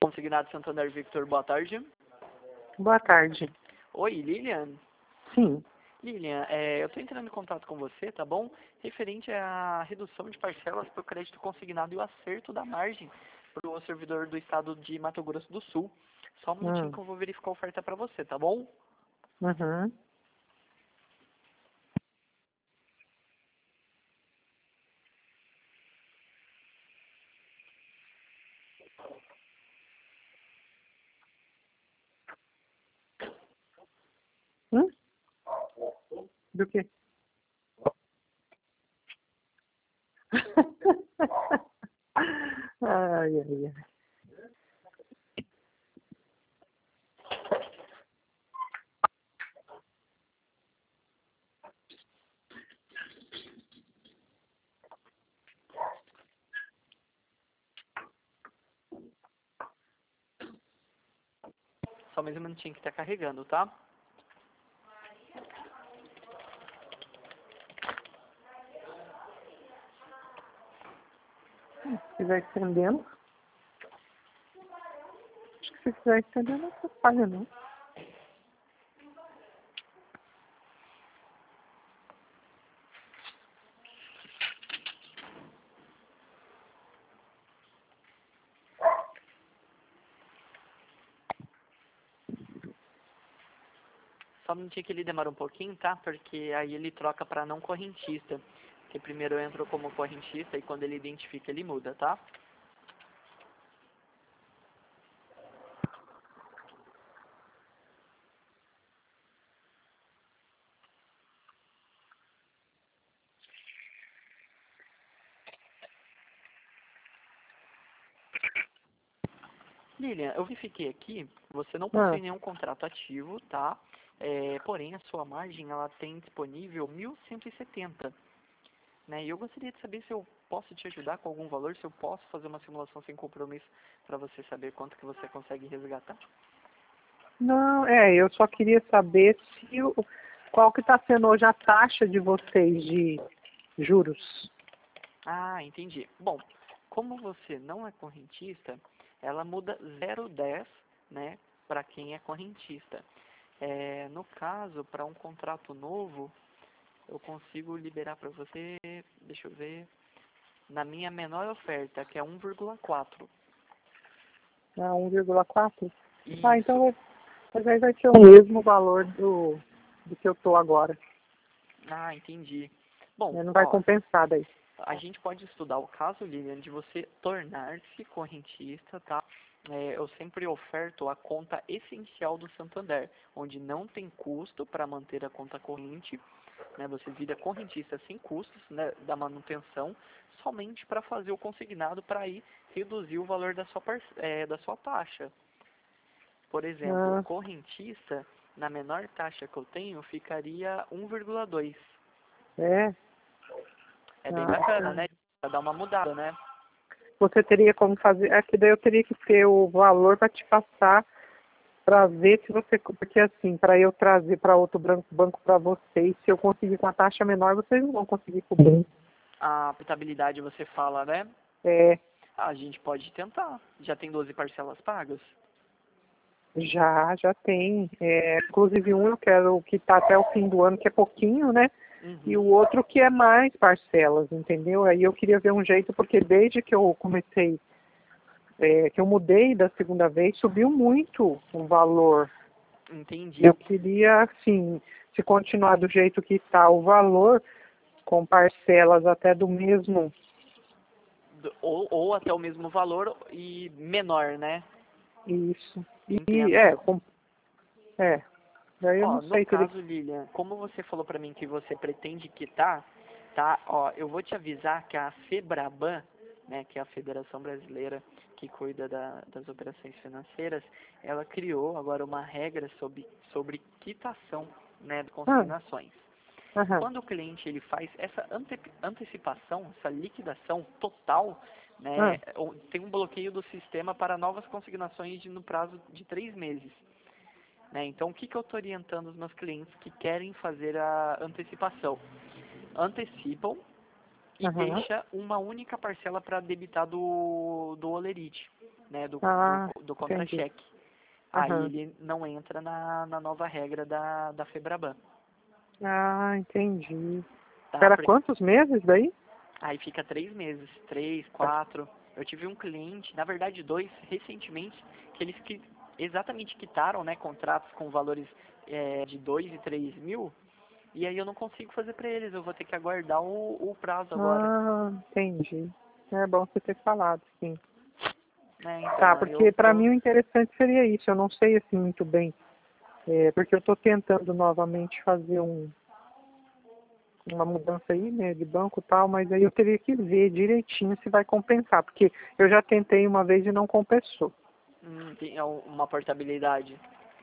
Consignado Santander Victor, boa tarde. Boa tarde. Oi, Lilian? Sim. Lilian, eu estou entrando em contato com você, tá bom? Referente à redução de parcelas para o crédito consignado e o acerto da margem para o servidor do estado de Mato Grosso do Sul. Só um minutinho que eu vou verificar a oferta para você, tá bom? Uhum. Hum? Do quê? Ai, ai, ai. Só mais um minutinho que tá carregando, tá? Se quiser estendendo, acho que se quiser estendendo, não atrapalha, não. Só um minutinho que ele demora um pouquinho, tá? Porque aí ele troca para não correntista. Porque primeiro eu entro como correntista e quando ele identifica ele muda, tá? Lilian, eu verifiquei aqui, você não possui nenhum contrato ativo, tá? Porém, a sua margem, ela tem disponível 1.170, né? E eu gostaria de saber se eu posso te ajudar com algum valor, se eu posso fazer uma simulação sem compromisso para você saber quanto que você consegue resgatar. Não, eu só queria saber se qual que está sendo hoje a taxa de vocês de juros. Ah, entendi. Bom, como você não é correntista, ela muda 0,10, né, para quem é correntista. No caso, para um contrato novo, eu consigo liberar para você, deixa eu ver, na minha menor oferta, que é 1,4. Ah, 1,4? Isso. Ah, então mas aí vai ser o mesmo valor do que eu tô agora. Ah, entendi. Bom, Não vai ó, compensar daí. a gente pode estudar o caso, Lilian, de você tornar-se correntista, tá? Eu sempre oferto a conta essencial do Santander, onde não tem custo para manter a conta corrente, né? Você vira correntista sem custos, né, da manutenção, somente para fazer o consignado para aí reduzir o valor da sua taxa. Por exemplo, Ah, correntista, na menor taxa que eu tenho, ficaria 1,2. é? É bem bacana, Ah, né? Pra dar uma mudada, né? você teria como fazer, é que daí eu teria que ter o valor para te passar para ver se você, porque assim, para eu trazer para outro banco para vocês, se eu conseguir com a taxa menor, vocês não vão conseguir cobrir. A portabilidade você fala, né? É, A gente pode tentar. Já tem 12 parcelas pagas? já tem. Inclusive um eu quero que tá até o fim do ano, que é pouquinho, né? E o Uhum. outro que é mais parcelas, entendeu? Aí eu queria ver um jeito, porque desde que eu comecei, que eu mudei da segunda vez, subiu muito o valor. Entendi. Eu queria, assim, se continuar do jeito que está o valor, com parcelas até do mesmo. Ou até o mesmo valor e menor, né? Isso. E, Entendo. daí eu Ó, não no sei, teria que... caso, Lilian, como você falou pra mim que você pretende quitar, tá? Ó, eu vou te avisar que a FEBRABAN, né, que é a Federação Brasileira que cuida das operações financeiras, ela criou agora uma regra sobre quitação, né, de Ah, consignações. aham, Quando o cliente ele faz essa antecipação, essa liquidação total, né, ah, tem um bloqueio do sistema para novas consignações no prazo de 3 meses. Né? Então, o que eu estou orientando os meus clientes que querem fazer a antecipação? Antecipam e aham. deixa uma única parcela para debitar do Olerite. né, do Entendi. contra-cheque. Aí ele não entra na nova regra da FEBRABAN. Ah, entendi. Tá? Espera quantos meses daí? Aí fica 3 meses, 3, 4. Eu tive um cliente, na verdade 2, recentemente, que eles exatamente quitaram, né, contratos com valores de 2 e 3 mil, e aí eu não consigo fazer para eles, eu vou ter que aguardar o prazo agora. Ah, entendi. É bom você ter falado, sim. Então, Tá, porque para mim o interessante seria isso, eu não sei assim muito bem, porque eu estou tentando novamente fazer uma mudança aí, né, de banco e tal, mas aí eu teria que ver direitinho se vai compensar, porque eu já tentei uma vez e não compensou. Tem uma portabilidade.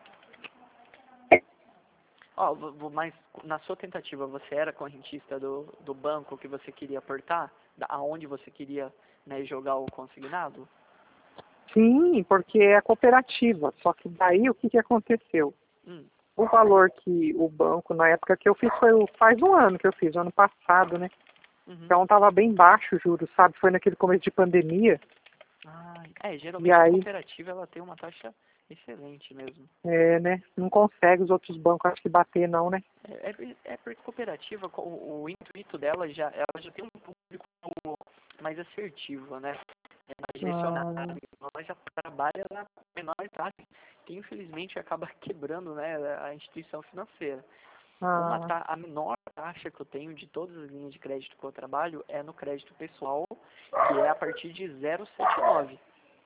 Mas na sua tentativa, você era correntista do banco que você queria aportar? Aonde você queria, né, jogar o consignado? Sim, porque é cooperativa, só que daí o que aconteceu? O valor que o banco, na época que eu fiz, faz um ano que eu fiz, ano passado, né? Então estava bem baixo o juros, sabe? Foi naquele começo de pandemia. Geralmente a cooperativa ela tem uma taxa excelente mesmo. Né? Não consegue os outros bancos, acho que bater não, né? Porque cooperativa, o intuito dela ela já tem um público mais assertivo, né? Mais direcionado. Ela já trabalha na menor taxa, que infelizmente acaba quebrando, né, a instituição financeira. A menor taxa que eu tenho de todas as linhas de crédito que eu trabalho é no crédito pessoal, que é a partir de 0,79.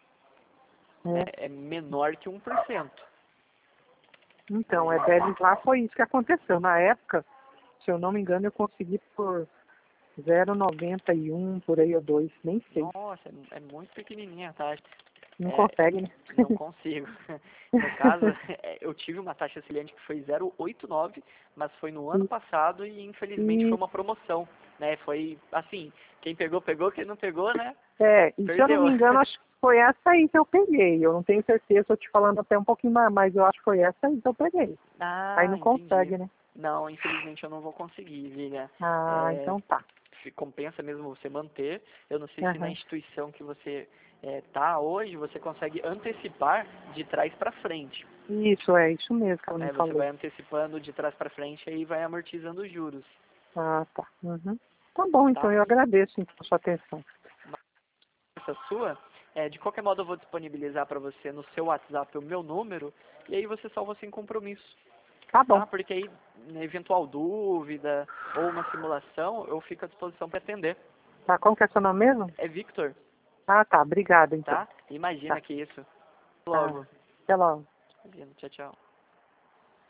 É menor que 1%. Então, deles lá foi isso que aconteceu. Na época, se eu não me engano, eu consegui por 0,91, por aí ou 2, nem sei. Nossa, é muito pequenininha a taxa. Não consegue, né? Não consigo. No caso, eu tive uma taxa auxiliante que foi 0,89, mas foi no ano passado e infelizmente foi uma promoção, né? Foi assim, quem pegou, pegou, quem não pegou, né? E se eu não me engano, acho que foi essa aí que eu peguei. Eu não tenho certeza, estou te falando até um pouquinho mais, mas eu acho que foi essa aí que eu peguei. Aí não consegue, né? Não, infelizmente eu não vou conseguir, Vilia. Então tá. Compensa mesmo você manter. Eu não sei se na instituição que você tá hoje, você consegue antecipar de trás para frente. Isso mesmo que ela me falou. Você vai antecipando de trás para frente e aí vai amortizando os juros. Tá. Tá bom, então eu agradeço então, a sua atenção. Essa sua, de qualquer modo eu vou disponibilizar para você no seu WhatsApp o meu número e aí você salva sem compromisso. Tá bom. Porque aí, eventual dúvida ou uma simulação, eu fico à disposição para atender. Tá, como que é seu nome mesmo? É Victor. Tá, obrigado então. Imagina que isso. Logo. Até logo. Tchau, tchau.